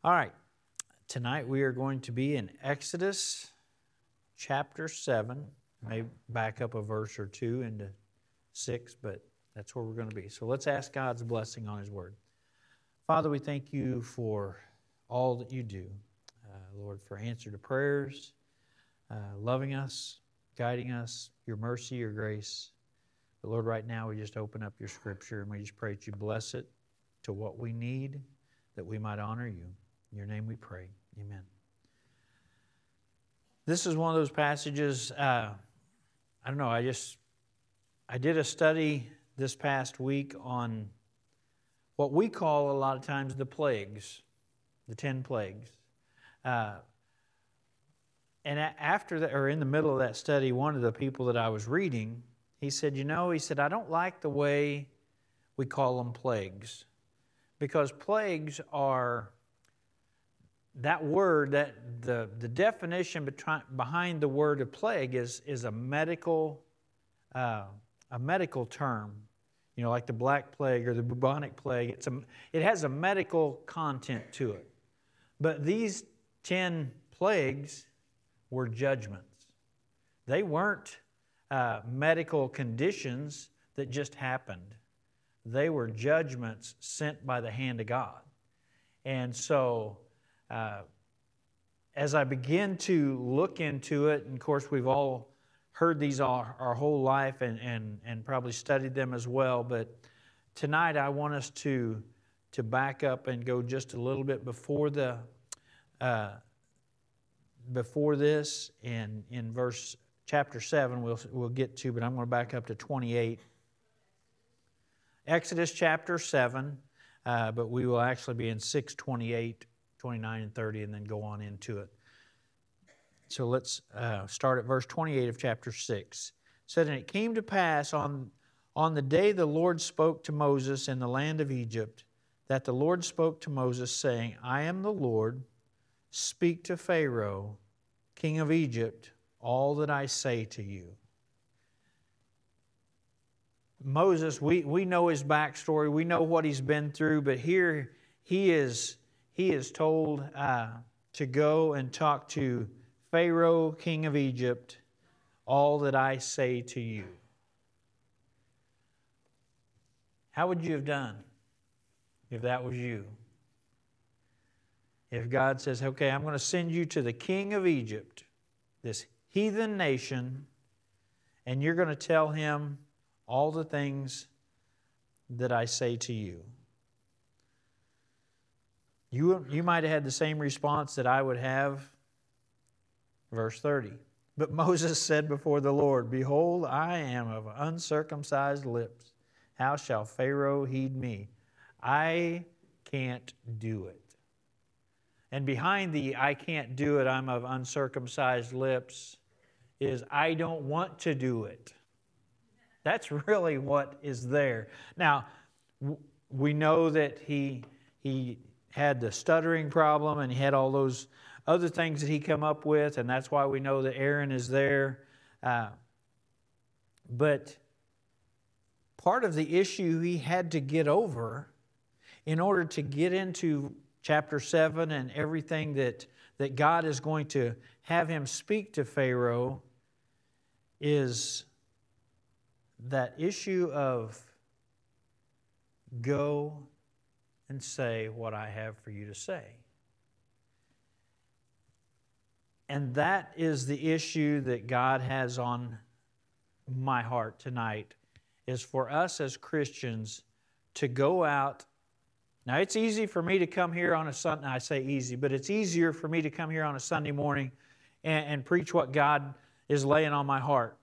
All right, tonight we are going to be in Exodus chapter 7. Maybe back up a verse or two into 6, but that's where we're going to be. So let's ask God's blessing on His Word. Father, we thank You for all that You do. Lord, for answer to prayers, loving us, guiding us, Your mercy, Your grace. But Lord, right now we just open up Your Scripture and we just pray that You bless it to what we need, that we might honor You. In Your name we pray. Amen. This is one of those passages, I don't know, I did a study this past week on what we call a lot of times the plagues, the 10 plagues. And after that, or in the middle of that study, one of the people that I was reading, he said, I don't like the way we call them plagues. Because plagues are, that word, that the definition behind the word of plague is a medical term. You know, like the Black Plague or the bubonic plague. It has a medical content to it. But these 10 plagues were judgments. They weren't medical conditions that just happened. They were judgments sent by the hand of God. And so, as I begin to look into it, and of course we've all heard these our whole life and probably studied them as well, but tonight I want us to back up and go just a little bit before this, and in chapter 7 we'll get to, but I'm going to back up to 28. Exodus chapter 7, but we will actually be in 6, 28, 29, and 30, and then go on into it. So let's start at verse 28 of chapter 6. It said, "And it came to pass on the day the Lord spoke to Moses in the land of Egypt, that the Lord spoke to Moses, saying, I am the Lord, speak to Pharaoh, king of Egypt, all that I say to you." Moses, we know his backstory, we know what he's been through, but here he is told to go and talk to Pharaoh, king of Egypt, all that I say to you. How would you have done if that was you? If God says, okay, I'm going to send you to the king of Egypt, this heathen nation, and you're going to tell him all the things that I say to you. You might have had the same response that I would have. Verse 30. "But Moses said before the Lord, Behold, I am of uncircumcised lips. How shall Pharaoh heed me? I can't do it." And behind the "I can't do it, I'm of uncircumcised lips" is "I don't want to do it." That's really what is there. Now, we know that he had the stuttering problem and he had all those other things that he come up with, and that's why we know that Aaron is there. But part of the issue he had to get over in order to get into chapter 7 and everything that God is going to have him speak to Pharaoh is that issue of go and say what I have for you to say. And that is the issue that God has on my heart tonight, is for us as Christians to go out. Now, it's easy for me to come here on a Sunday. I say easy, but it's easier for me to come here on a Sunday morning and preach what God is laying on my heart.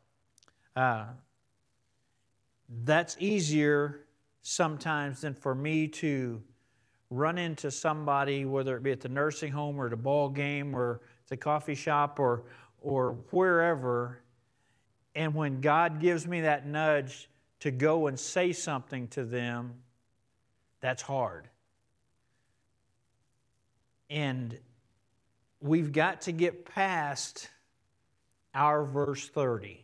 That's easier sometimes than for me to run into somebody, whether it be at the nursing home or at a ball game or the coffee shop or wherever, and when God gives me that nudge to go and say something to them, that's hard. And we've got to get past our verse 30.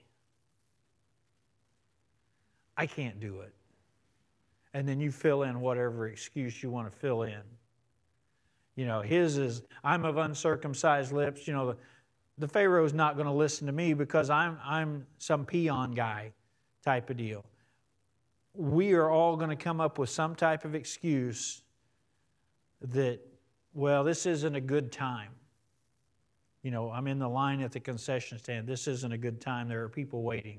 I can't do it. And then you fill in whatever excuse you want to fill in. His is, I'm of uncircumcised lips. The Pharaoh's not going to listen to me because I'm some peon guy type of deal. We are all going to come up with some type of excuse that, well, this isn't a good time. I'm in the line at the concession stand. This isn't a good time. There are people waiting.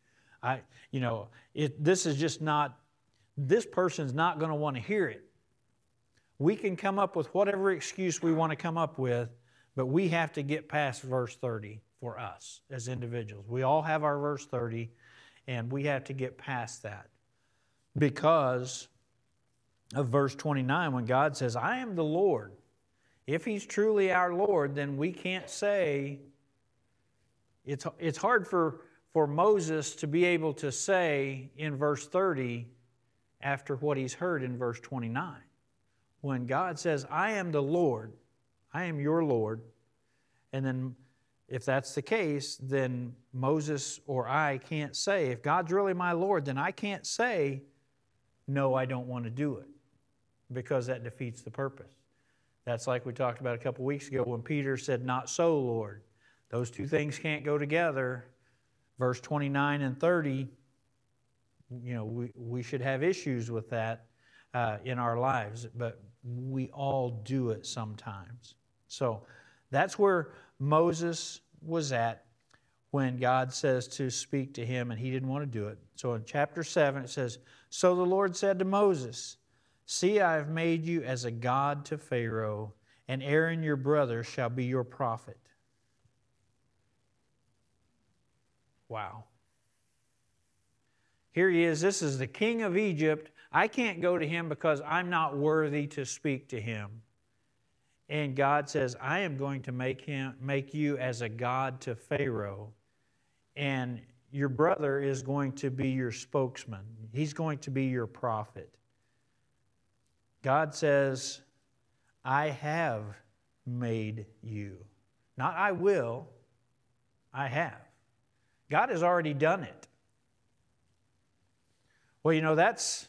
This is just not, this person's not going to want to hear it. We can come up with whatever excuse we want to come up with, but we have to get past verse 30 for us as individuals. We all have our verse 30, and we have to get past that because of verse 29 when God says, I am the Lord. If He's truly our Lord, then we can't say, it's hard for Moses to be able to say in verse 30 after what he's heard in verse 29. When God says, I am the Lord, I am your Lord, and then if that's the case, then Moses or I can't say, if God's really my Lord, then I can't say, no, I don't want to do it, because that defeats the purpose. That's like we talked about a couple weeks ago when Peter said, not so, Lord. Those two things can't go together. Verse 29 and 30, we should have issues with that in our lives, but we all do it sometimes. So that's where Moses was at when God says to speak to him, and he didn't want to do it. So in chapter 7 it says, so the Lord said to Moses, see, I have made you as a god to Pharaoh, and Aaron your brother shall be your prophet. Wow. Here he is. This is the king of Egypt. I can't go to him because I'm not worthy to speak to him. And God says, I am going to make you as a god to Pharaoh, and your brother is going to be your spokesman. He's going to be your prophet. God says, I have made you. Not I will, I have. God has already done it. Well, that's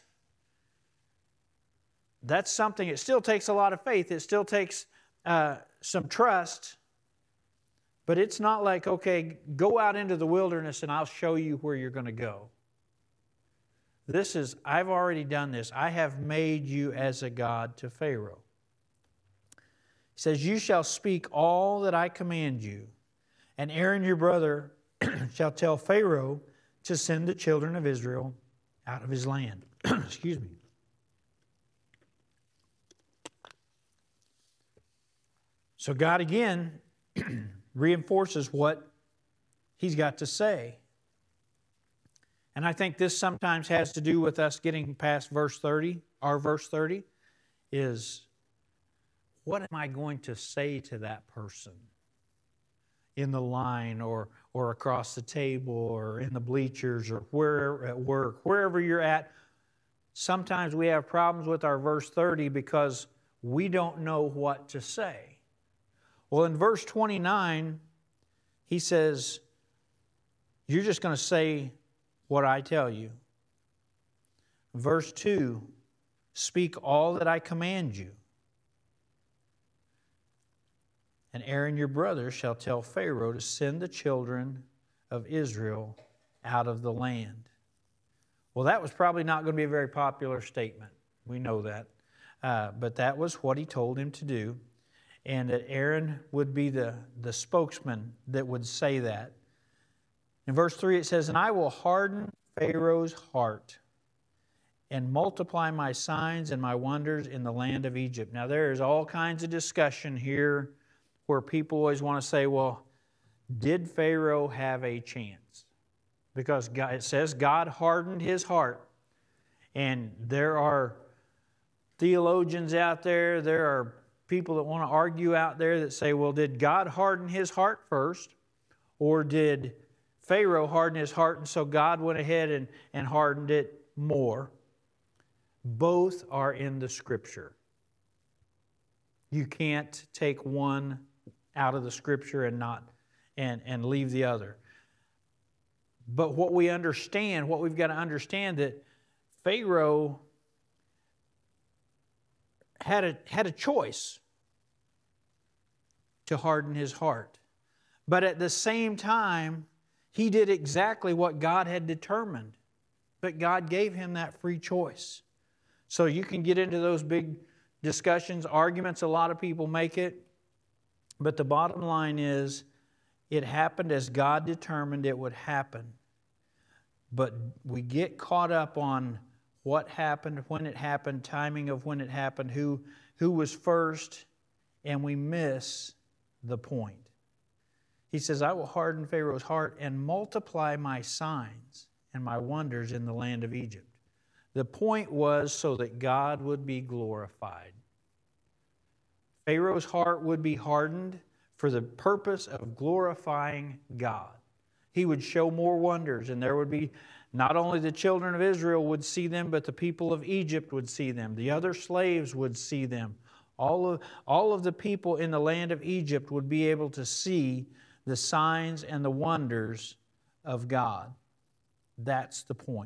something. It still takes a lot of faith. It still takes some trust. But it's not like, okay, go out into the wilderness and I'll show you where you're going to go. This is, I've already done this. I have made you as a god to Pharaoh. He says, you shall speak all that I command you, and Aaron your brother shall tell Pharaoh to send the children of Israel out of his land. Excuse me. So God again reinforces what He's got to say. And I think this sometimes has to do with us getting past verse 30. Our verse 30 is, what am I going to say to that person in the line or across the table or in the bleachers or wherever at work, wherever you're at? Sometimes we have problems with our verse 30 because we don't know what to say. Well, in verse 29, he says, you're just going to say what I tell you. Verse 2, speak all that I command you. And Aaron your brother shall tell Pharaoh to send the children of Israel out of the land. Well, that was probably not going to be a very popular statement. We know that. But that was what he told him to do. And that Aaron would be the spokesman that would say that. In verse 3 it says, and I will harden Pharaoh's heart and multiply my signs and my wonders in the land of Egypt. Now there is all kinds of discussion here where people always want to say, well, did Pharaoh have a chance? Because God, it says God hardened his heart. And there are theologians out there, there are people that want to argue out there that say, well, did God harden his heart first? Or did Pharaoh harden his heart and so God went ahead and hardened it more? Both are in the Scripture. You can't take one out of the Scripture and leave the other. But what we've got to understand that Pharaoh had a choice. to harden his heart. But at the same time, he did exactly what God had determined. But God gave him that free choice. So you can get into those big discussions, arguments, a lot of people make it. But the bottom line is, it happened as God determined it would happen. But we get caught up on what happened, when it happened, timing of when it happened, who was first, and we miss the point. He says, I will harden Pharaoh's heart and multiply my signs and my wonders in the land of Egypt. The point was so that God would be glorified. Pharaoh's heart would be hardened for the purpose of glorifying God. He would show more wonders, and there would be not only the children of Israel would see them, but the people of Egypt would see them. The other slaves would see them. All of the people in the land of Egypt would be able to see the signs and the wonders of God. That's the point.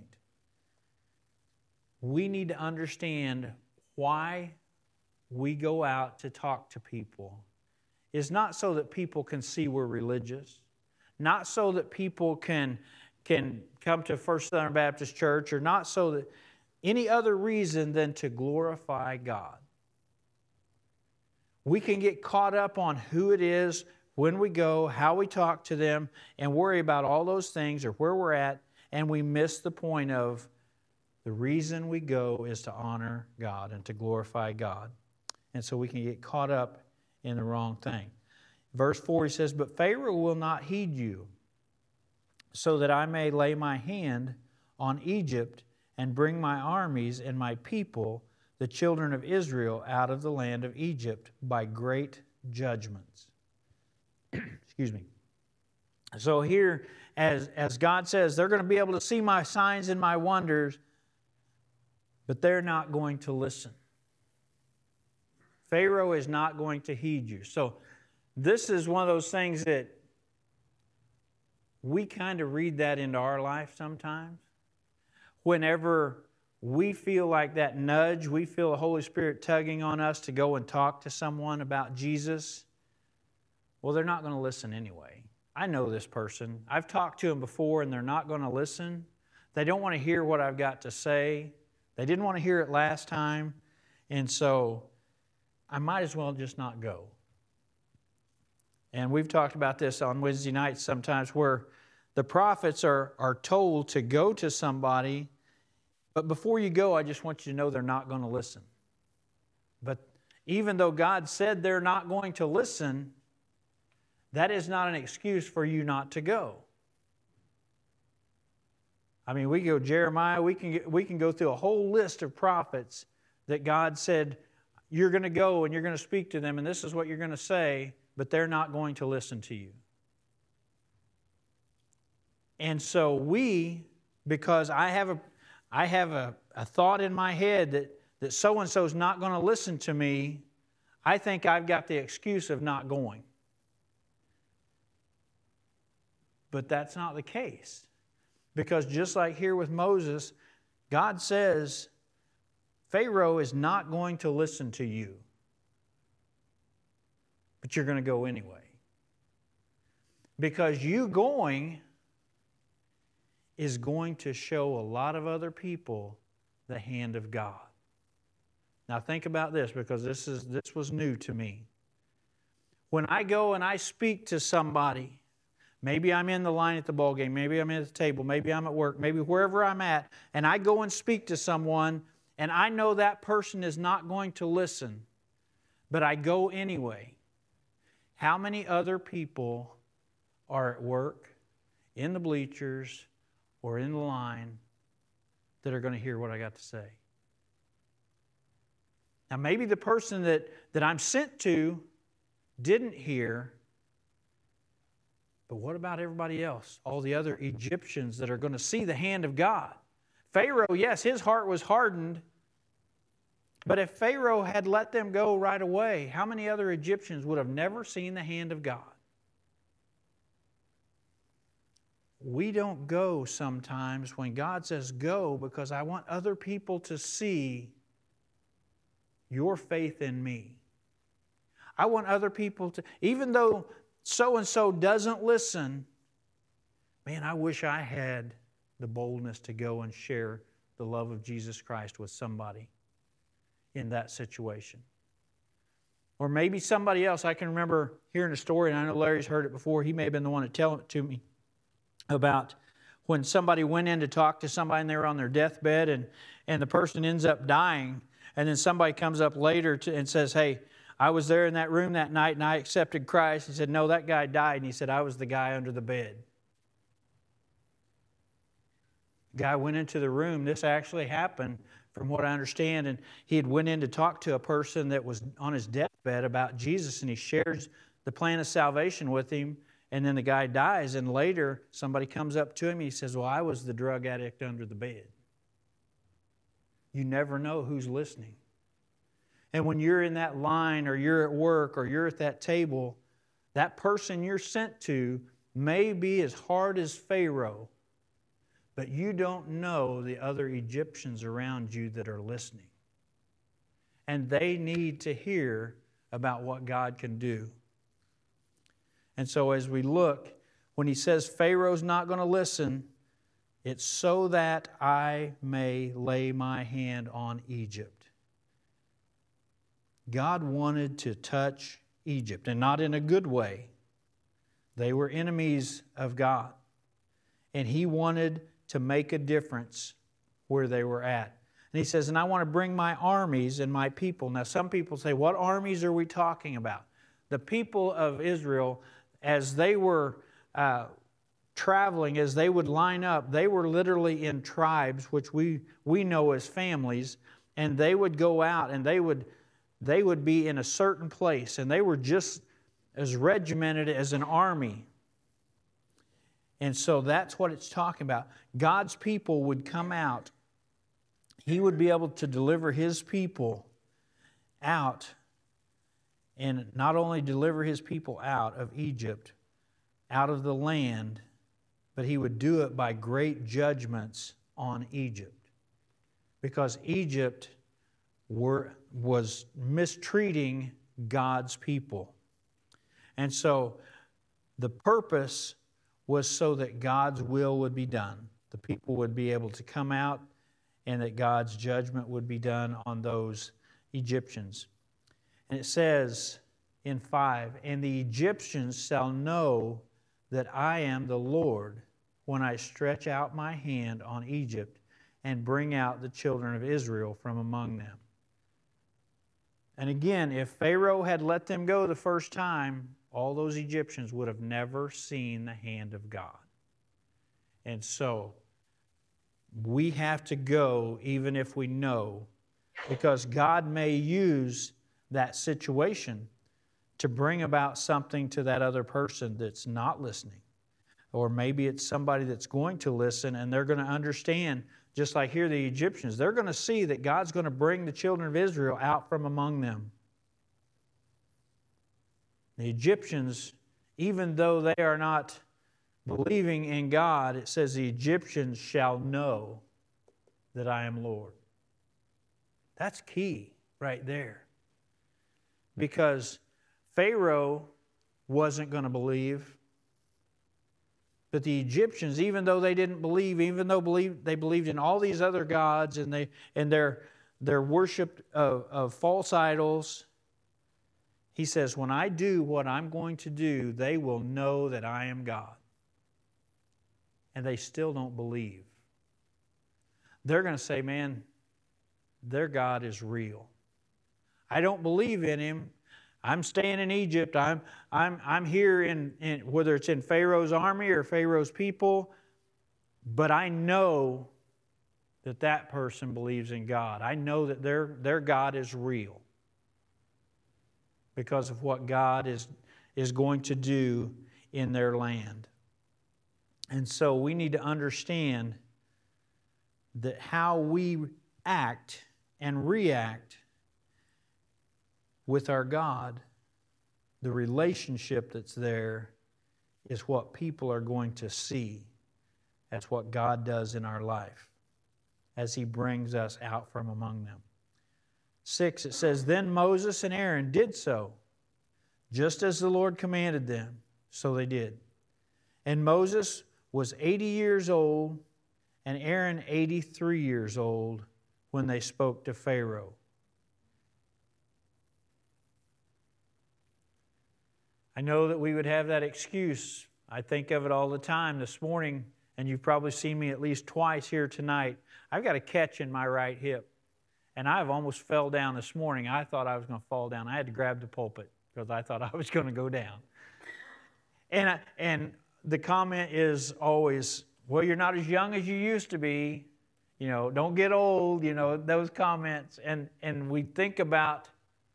We need to understand why we go out to talk to people. It's not so that people can see we're religious, not so that people can come to First Southern Baptist Church, or not so that any other reason than to glorify God. We can get caught up on who it is, when we go, how we talk to them, and worry about all those things or where we're at, and we miss the point of the reason we go is to honor God and to glorify God. And so we can get caught up in the wrong thing. Verse 4, he says, but Pharaoh will not heed you, so that I may lay my hand on Egypt and bring my armies and my people, the children of Israel, out of the land of Egypt by great judgments. Excuse me. So here, as God says, they're going to be able to see my signs and my wonders, but they're not going to listen. Pharaoh is not going to heed you. So this is one of those things that we kind of read that into our life sometimes. Whenever we feel like that nudge, we feel the Holy Spirit tugging on us to go and talk to someone about Jesus, well, they're not going to listen anyway. I know this person. I've talked to them before, and they're not going to listen. They don't want to hear what I've got to say. They didn't want to hear it last time, and so I might as well just not go. And we've talked about this on Wednesday nights sometimes, where the prophets are told to go to somebody, but before you go, I just want you to know they're not going to listen. But even though God said they're not going to listen, that is not an excuse for you not to go. I mean, we go Jeremiah, we can go through a whole list of prophets that God said, you're going to go and you're going to speak to them, and this is what you're going to say, but they're not going to listen to you. And so because I have a thought in my head that so-and-so is not going to listen to me, I think I've got the excuse of not going. But that's not the case. Because just like here with Moses, God says, Pharaoh is not going to listen to you. But you're going to go anyway. Because you going is going to show a lot of other people the hand of God. Now think about this, because this was new to me. When I go and I speak to somebody, maybe I'm in the line at the ball game, maybe I'm at the table, maybe I'm at work, maybe wherever I'm at, and I go and speak to someone, and I know that person is not going to listen, but I go anyway. How many other people are at work, in the bleachers, or in the line that are going to hear what I got to say? Now maybe the person that I'm sent to didn't hear, but what about everybody else? All the other Egyptians that are going to see the hand of God. Pharaoh, yes, his heart was hardened, but if Pharaoh had let them go right away, how many other Egyptians would have never seen the hand of God? We don't go sometimes when God says go because I want other people to see your faith in me. I want other people to, even though so-and-so doesn't listen, man, I wish I had the boldness to go and share the love of Jesus Christ with somebody in that situation. Or maybe somebody else. I can remember hearing a story, and I know Larry's heard it before. He may have been the one to tell it to me about when somebody went in to talk to somebody and they were on their deathbed and the person ends up dying, and then somebody comes up later and says, hey, I was there in that room that night and I accepted Christ. He said, no, that guy died. And he said, I was the guy under the bed. The guy went into the room. This actually happened from what I understand. And he had went in to talk to a person that was on his deathbed about Jesus, and he shares the plan of salvation with him. And then the guy dies, and later somebody comes up to him and he says, well, I was the drug addict under the bed. You never know who's listening. And when you're in that line, or you're at work, or you're at that table, that person you're sent to may be as hard as Pharaoh, but you don't know the other Egyptians around you that are listening. And they need to hear about what God can do. And so as we look, when he says Pharaoh's not going to listen, it's so that I may lay my hand on Egypt. God wanted to touch Egypt, and not in a good way. They were enemies of God. And he wanted to make a difference where they were at. And he says, and I want to bring my armies and my people. Now some people say, what armies are we talking about? The people of Israel, as they were traveling, as they would line up, they were literally in tribes, which we know as families, and they would go out and they would be in a certain place, and they were just as regimented as an army. And so that's what it's talking about. God's people would come out. He would be able to deliver His people out, and not only deliver His people out of Egypt, out of the land, but He would do it by great judgments on Egypt. Because Egypt was mistreating God's people. And so the purpose was so that God's will would be done. The people would be able to come out, and that God's judgment would be done on those Egyptians. And it says in 5, and the Egyptians shall know that I am the Lord when I stretch out my hand on Egypt and bring out the children of Israel from among them. And again, if Pharaoh had let them go the first time, all those Egyptians would have never seen the hand of God. And so, we have to go even if we know, because God may use that situation to bring about something to that other person that's not listening. Or maybe it's somebody that's going to listen, and they're going to understand, just like here the Egyptians, they're going to see that God's going to bring the children of Israel out from among them. The Egyptians, even though they are not believing in God, it says the Egyptians shall know that I am Lord. That's key right there. Because Pharaoh wasn't going to believe, but the Egyptians, even though they didn't believe, even though they believed in all these other gods and their worship of false idols, he says, when I do what I'm going to do, they will know that I am God. And they still don't believe. They're going to say, man, their God is real. I don't believe in Him. I'm staying in Egypt. I'm here in whether it's in Pharaoh's army or Pharaoh's people, but I know that that person believes in God. I know that their God is real because of what God is going to do in their land. And so we need to understand that how we act and react with our God, the relationship that's there, is what people are going to see. That's what God does in our life as He brings us out from among them. 6, it says, then Moses and Aaron did so, just as the Lord commanded them, so they did. And Moses was 80 years old, and Aaron 83 years old when they spoke to Pharaoh. I know that we would have that excuse. I think of it all the time. This morning, and you've probably seen me at least twice here tonight, I've got a catch in my right hip. And I've almost fell down this morning. I thought I was going to fall down. I had to grab the pulpit because I thought I was going to go down. And the comment is always, well, you're not as young as you used to be. You know, don't get old, you know, those comments. And we think about,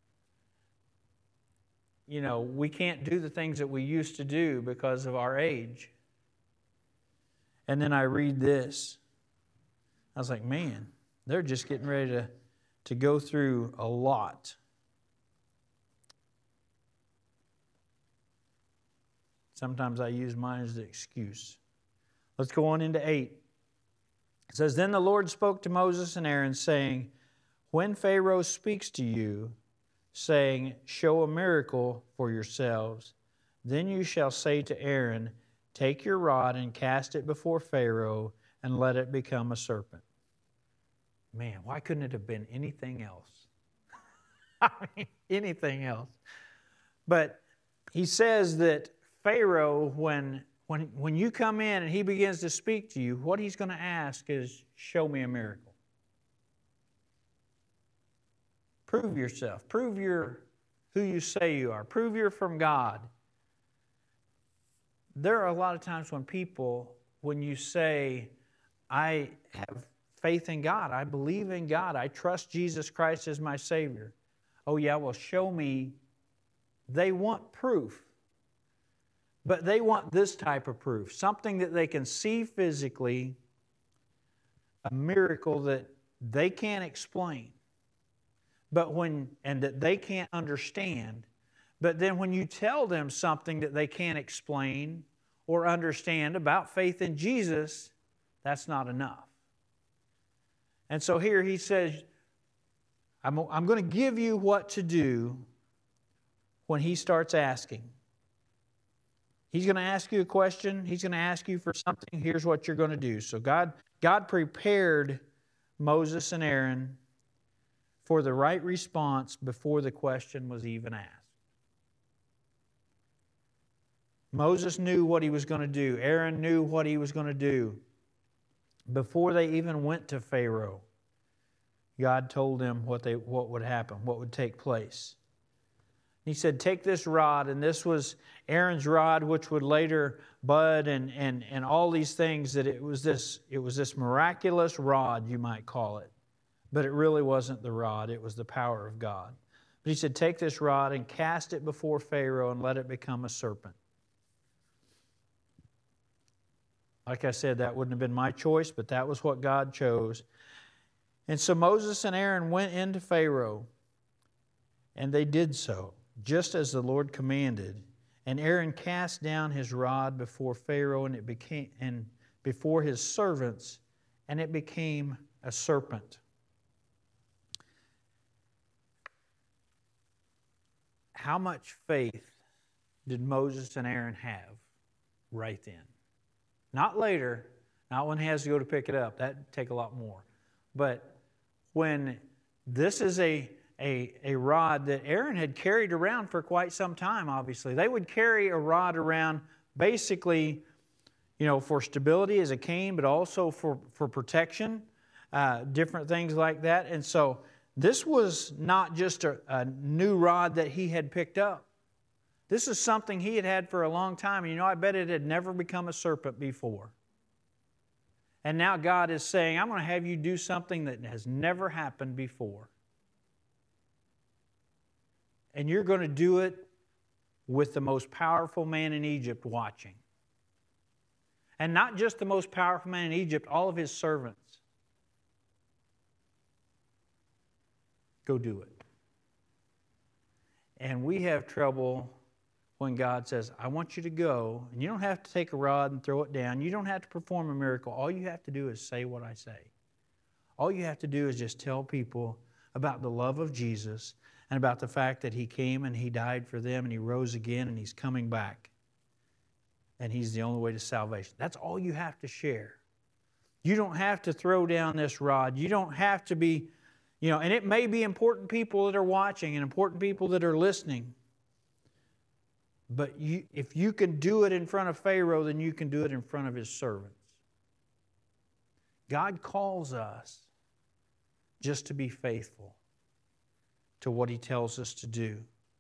you know, we can't do the things that we used to do because of our age. And then I read this. I was like, man, they're just getting ready to go through a lot. Sometimes I use mine as the excuse. Let's go on into 8. It says, Then the Lord spoke to Moses and Aaron, saying, When Pharaoh speaks to you, saying, Show a miracle for yourselves, then you shall say to Aaron, Take your rod and cast it before Pharaoh, and let it become a serpent. Man, why couldn't it have been anything else? I mean, anything else. But he says that Pharaoh, when you come in and he begins to speak to you, what he's going to ask is, show me a miracle. Prove yourself. Prove you're who you say you are. Prove you're from God. There are a lot of times when you say, I have faith in God, I believe in God, I trust Jesus Christ as my Savior. Oh yeah, well show me. They want proof. But they want this type of proof. Something that they can see physically, a miracle that they can't explain. And that they can't understand. But then when you tell them something that they can't explain or understand about faith in Jesus, that's not enough. And so here he says, I'm going to give you what to do when he starts asking. He's going to ask you a question. He's going to ask you for something. Here's what you're going to do. So God prepared Moses and Aaron for the right response before the question was even asked. Moses knew what he was going to do. Aaron knew what he was going to do. Before they even went to Pharaoh, God told them what would happen, what would take place. He said, take this rod, and this was Aaron's rod, which would later bud and all these things, that it was this miraculous rod, you might call it. But it really wasn't the rod, it was the power of God. But he said, take this rod and cast it before Pharaoh and let it become a serpent. Like I said, that wouldn't have been my choice, but that was what God chose. And so Moses and Aaron went into Pharaoh, and they did so, just as the Lord commanded. And Aaron cast down his rod before Pharaoh, and before his servants, and it became a serpent. How much faith did Moses and Aaron have right then? Not later, not when he has to go to pick it up. That'd take a lot more. But when this is a rod that Aaron had carried around for quite some time, obviously. They would carry a rod around basically, for stability as a cane, but also for protection, different things like that. And so this was not just a new rod that he had picked up. This is something he had had for a long time. And I bet it had never become a serpent before. And now God is saying, I'm going to have you do something that has never happened before. And you're going to do it with the most powerful man in Egypt watching. And not just the most powerful man in Egypt, all of his servants. Go do it. And we have trouble when God says, I want you to go, and you don't have to take a rod and throw it down. You don't have to perform a miracle. All you have to do is say what I say. All you have to do is just tell people about the love of Jesus and about the fact that He came and He died for them and He rose again and He's coming back. And He's the only way to salvation. That's all you have to share. You don't have to throw down this rod. You don't have to be, and it may be important people that are watching and important people that are listening. But if you can do it in front of Pharaoh, then you can do it in front of his servants. God calls us just to be faithful to what He tells us to do.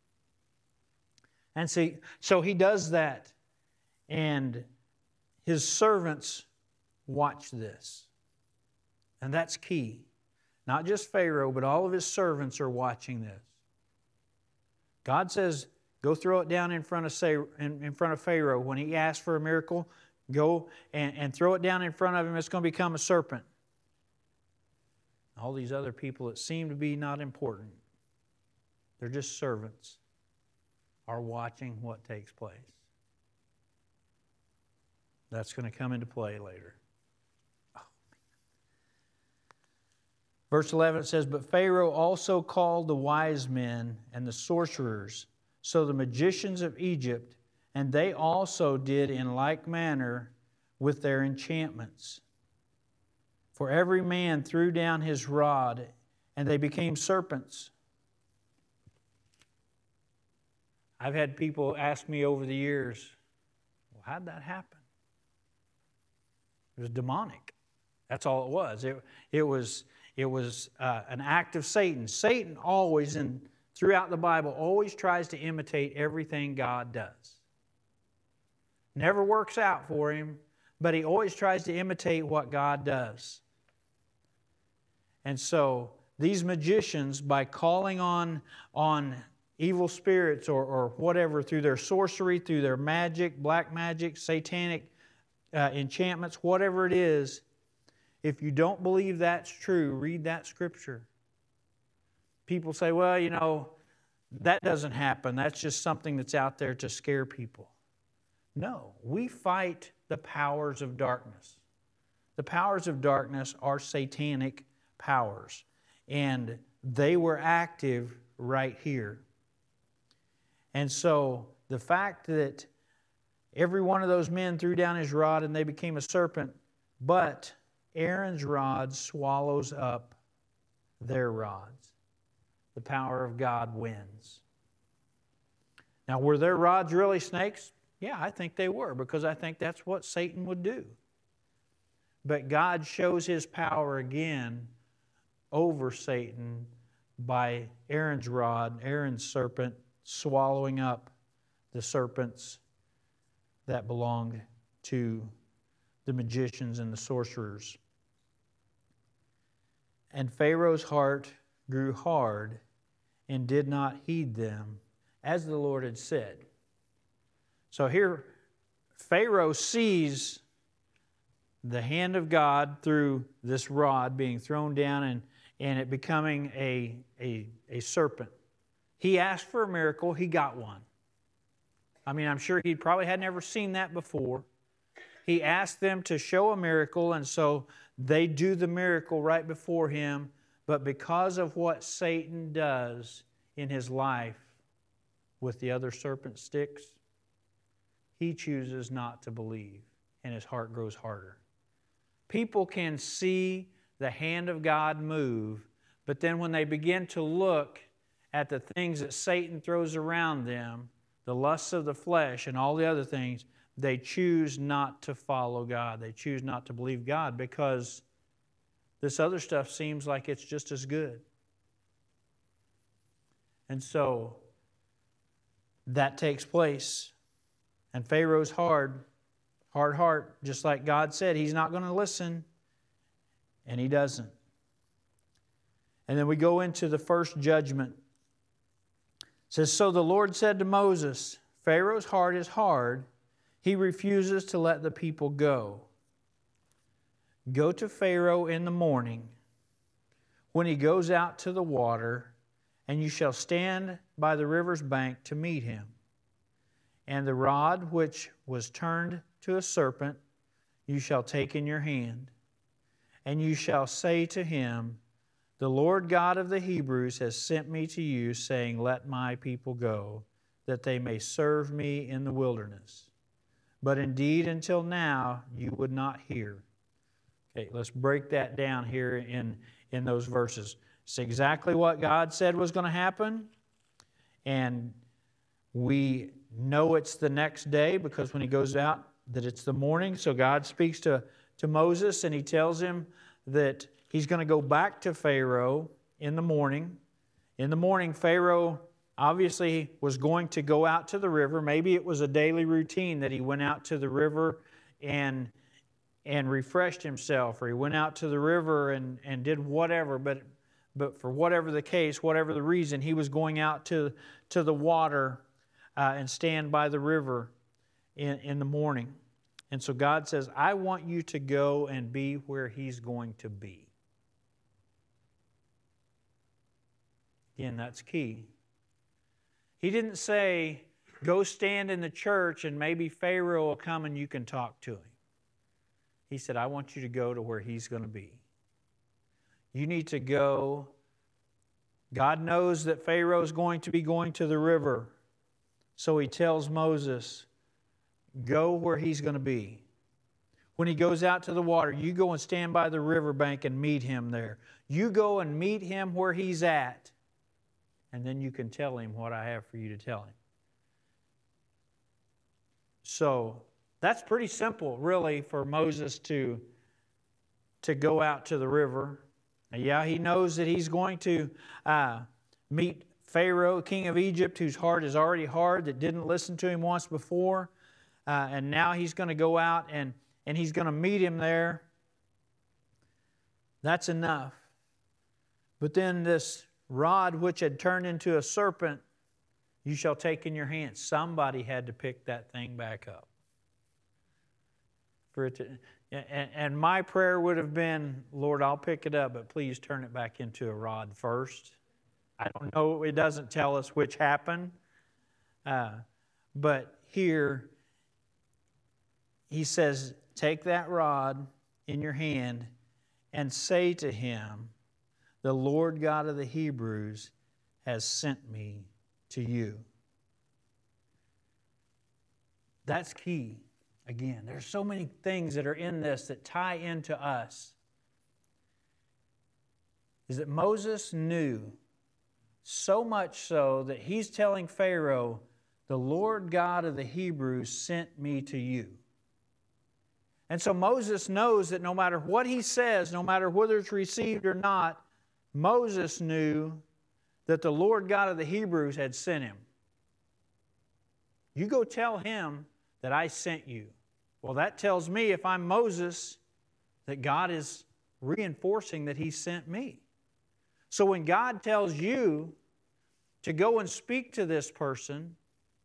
And see, so He does that. And His servants watch this. And that's key. Not just Pharaoh, but all of His servants are watching this. God says, go throw it down in front of Pharaoh. When he asks for a miracle, go and throw it down in front of him. It's going to become a serpent. All these other people that seem to be not important, they're just servants, are watching what takes place. That's going to come into play later. Verse 11 says, but Pharaoh also called the wise men and the sorcerers, so the magicians of Egypt, and they also did in like manner with their enchantments. For every man threw down his rod, and they became serpents. I've had people ask me over the years, well, how'd that happen? It was demonic. That's all it was. It was an act of Satan. Satan always, throughout the Bible, always tries to imitate everything God does. Never works out for him, but he always tries to imitate what God does. And so these magicians, by calling on evil spirits or whatever through their sorcery, through their magic, black magic, satanic enchantments, whatever it is, if you don't believe that's true, read that scripture. People say, well, that doesn't happen. That's just something that's out there to scare people. No, we fight the powers of darkness. The powers of darkness are satanic powers, and they were active right here. And so the fact that every one of those men threw down his rod and they became a serpent, but Aaron's rod swallows up their rods. The power of God wins. Now, were their rods really snakes? Yeah, I think they were, because I think that's what Satan would do. But God shows His power again over Satan by Aaron's rod, Aaron's serpent, swallowing up the serpents that belonged to the magicians and the sorcerers. And Pharaoh's heart grew hard and did not heed them, as the Lord had said. So here, Pharaoh sees the hand of God through this rod being thrown down and it becoming a serpent. He asked for a miracle. He got one. I mean, I'm sure he probably had never seen that before. He asked them to show a miracle, and so they do the miracle right before him. But because of what Satan does in his life with the other serpent sticks, he chooses not to believe, and his heart grows harder. People can see the hand of God move, but then when they begin to look at the things that Satan throws around them, the lusts of the flesh and all the other things, they choose not to follow God. They choose not to believe God because this other stuff seems like it's just as good. And so that takes place. And Pharaoh's hard heart, just like God said, he's not going to listen. And he doesn't. And then we go into the first judgment. It says, so the Lord said to Moses, Pharaoh's heart is hard. He refuses to let the people go. Go to Pharaoh in the morning when he goes out to the water, and you shall stand by the river's bank to meet him. And the rod which was turned to a serpent you shall take in your hand. And you shall say to him, the Lord God of the Hebrews has sent me to you, saying, let my people go, that they may serve me in the wilderness. But indeed, until now, you would not hear. Okay, let's break that down here in those verses. It's exactly what God said was going to happen. And we know it's the next day because when he goes out, that it's the morning. So God speaks to Moses and he tells him that he's going to go back to Pharaoh in the morning. In the morning, Pharaoh obviously was going to go out to the river. Maybe it was a daily routine that he went out to the river and refreshed himself, or he went out to the river and did whatever. But for whatever the case, whatever the reason, he was going out to the water and stand by the river in the morning. And so God says, I want you to go and be where he's going to be. Again, that's key. He didn't say, go stand in the church and maybe Pharaoh will come and you can talk to him. He said, I want you to go to where he's going to be. You need to go. God knows that Pharaoh is going to be going to the river. So he tells Moses, go where he's going to be. When he goes out to the water, you go and stand by the riverbank and meet him there. You go and meet him where he's at. And then you can tell him what I have for you to tell him. So that's pretty simple, really, for Moses to go out to the river. Yeah, he knows that he's going to meet Pharaoh, king of Egypt, whose heart is already hard, that didn't listen to him once before. And now he's going to go out and he's going to meet him there. That's enough. But then this rod which had turned into a serpent, you shall take in your hand. Somebody had to pick that thing back up. And my prayer would have been, Lord, I'll pick it up, but please turn it back into a rod first. I don't know, it doesn't tell us which happened. But here, he says, take that rod in your hand and say to him, the Lord God of the Hebrews has sent me to you. That's key. Again, there's so many things that are in this that tie into us. Is that Moses knew so much so that he's telling Pharaoh, the Lord God of the Hebrews sent me to you. And so Moses knows that no matter what he says, no matter whether it's received or not, Moses knew that the Lord God of the Hebrews had sent him. You go tell him that I sent you. Well, that tells me, if I'm Moses, that God is reinforcing that he sent me. So when God tells you to go and speak to this person,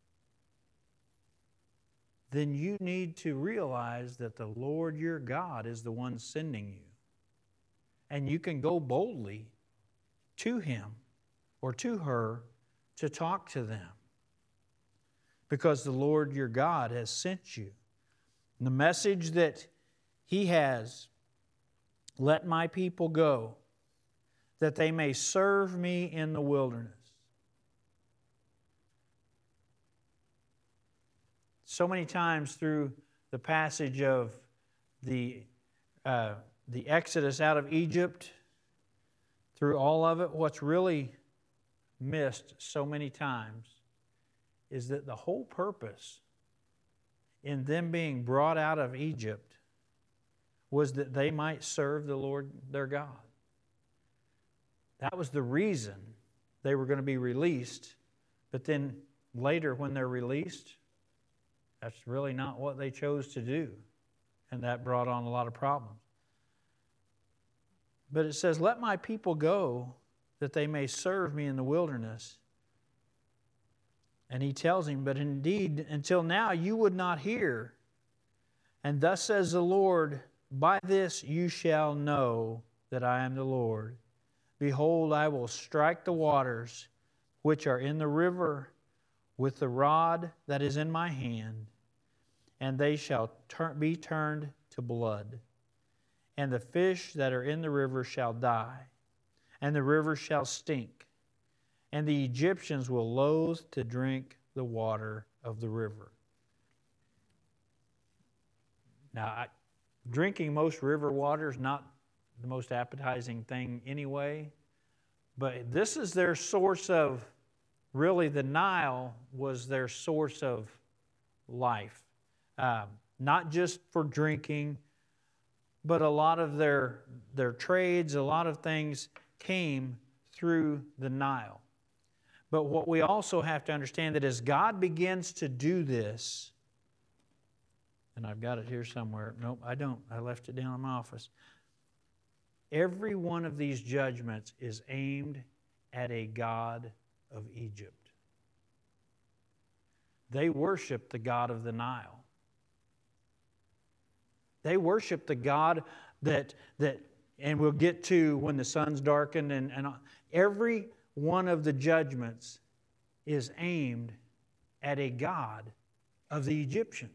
then you need to realize that the Lord your God is the one sending you. And you can go boldly to him or to her to talk to them. Because the Lord your God has sent you. And the message that he has, let my people go, that they may serve me in the wilderness. So many times through the passage of the Exodus out of Egypt, through all of it, what's really missed so many times is that the whole purpose in them being brought out of Egypt was that they might serve the Lord their God. That was the reason they were going to be released. But then later when they're released, that's really not what they chose to do. And that brought on a lot of problems. But it says, let my people go that they may serve me in the wilderness. And he tells him, but indeed, until now you would not hear. And thus says the Lord, by this you shall know that I am the Lord. Behold, I will strike the waters which are in the river with the rod that is in my hand, and they shall be turned to blood. And the fish that are in the river shall die. and the river shall stink, and the Egyptians will loathe to drink the water of the river. Now, drinking most river water is not the most appetizing thing anyway, but this is their source of, really the Nile was their source of life. Not just for drinking, but a lot of their trades, a lot of things came through the Nile. But what we also have to understand that as God begins to do this, and I've got it here somewhere. Nope, I don't. I left it down in my office. Every one of these judgments is aimed at a god of Egypt. They worship the god of the Nile. They worship the god that and we'll get to when the sun's darkened, and every one of the judgments is aimed at a god of the Egyptians.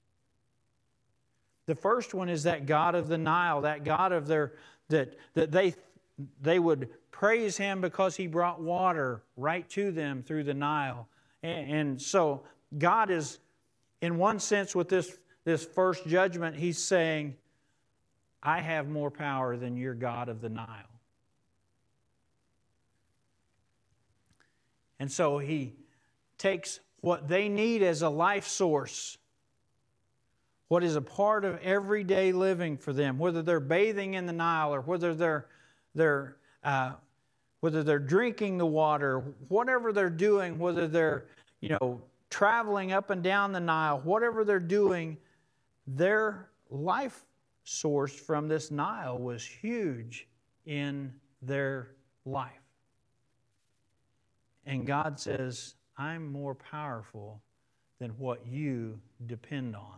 The first one is that god of the Nile, that god of their that they would praise him because he brought water right to them through the Nile. And so God is, in one sense, with this first judgment, he's saying, I have more power than your god of the Nile. And so he takes what they need as a life source, what is a part of everyday living for them, whether they're bathing in the Nile or whether they're drinking the water, whatever they're doing, whether they're traveling up and down the Nile, whatever they're doing, their life source from this Nile was huge in their life. And God says, I'm more powerful than what you depend on.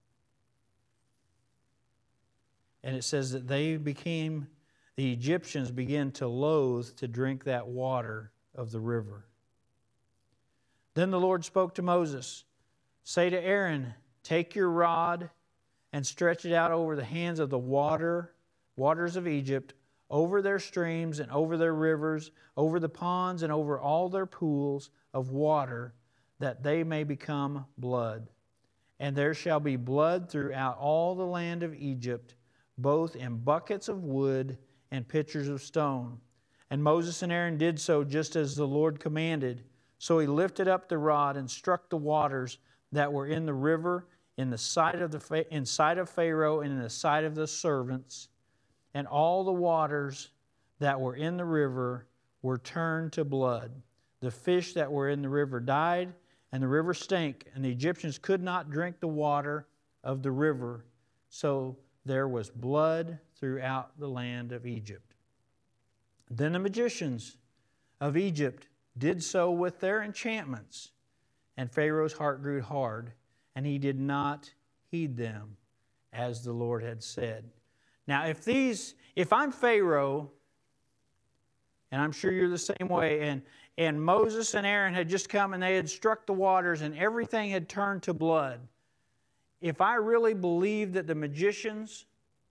And it says that the Egyptians began to loathe to drink that water of the river. Then the Lord spoke to Moses, say to Aaron, take your rod and stretch it out over the hands of the waters of Egypt, over their streams and over their rivers, over the ponds and over all their pools of water, that they may become blood. And there shall be blood throughout all the land of Egypt, both in buckets of wood and pitchers of stone. And Moses and Aaron did so just as the Lord commanded. So he lifted up the rod and struck the waters that were in the river in sight of Pharaoh and in the sight of the servants. And all the waters that were in the river were turned to blood. The fish that were in the river died, and the river stank, and the Egyptians could not drink the water of the river. So there was blood throughout the land of Egypt. Then the magicians of Egypt did so with their enchantments, and Pharaoh's heart grew hard, and he did not heed them as the Lord had said. Now, if I'm Pharaoh, and I'm sure you're the same way, and Moses and Aaron had just come and they had struck the waters and everything had turned to blood, if I really believed that the magicians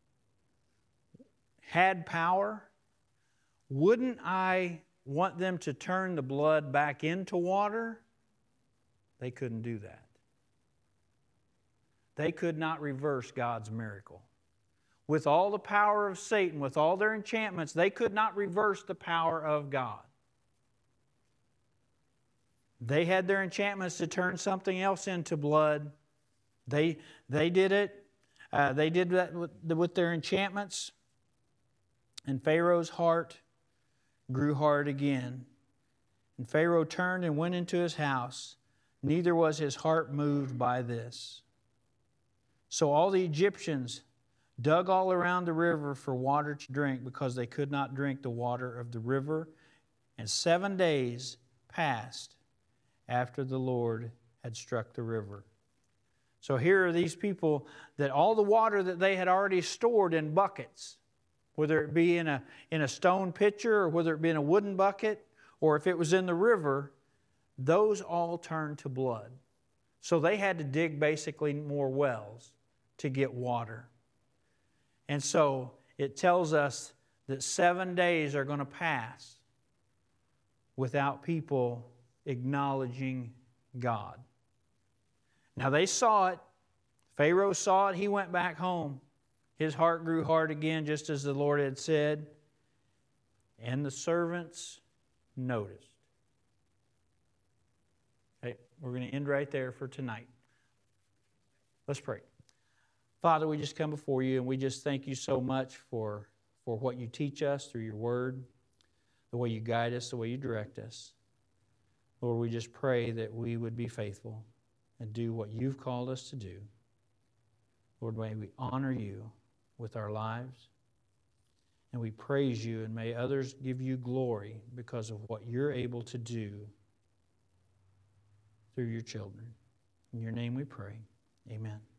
had power, wouldn't I want them to turn the blood back into water? They couldn't do that. They could not reverse God's miracle. With all the power of Satan, with all their enchantments, they could not reverse the power of God. They had their enchantments to turn something else into blood. They did it. They did that with their enchantments. And Pharaoh's heart grew hard again. And Pharaoh turned and went into his house. Neither was his heart moved by this. So all the Egyptians dug all around the river for water to drink, because they could not drink the water of the river. And 7 days passed after the Lord had struck the river. So here are these people that all the water that they had already stored in buckets, whether it be in a stone pitcher or whether it be in a wooden bucket or if it was in the river, those all turned to blood. So they had to dig basically more wells to get water. And so it tells us that 7 days are going to pass without people acknowledging God. Now they saw it. Pharaoh saw it. He went back home. His heart grew hard again, just as the Lord had said. And the servants noticed. Okay, we're going to end right there for tonight. Let's pray. Father, we just come before you and we just thank you so much for what you teach us through your word, the way you guide us, the way you direct us. Lord, we just pray that we would be faithful and do what you've called us to do. Lord, may we honor you with our lives. And we praise you, and may others give you glory because of what you're able to do through your children. In your name we pray. Amen.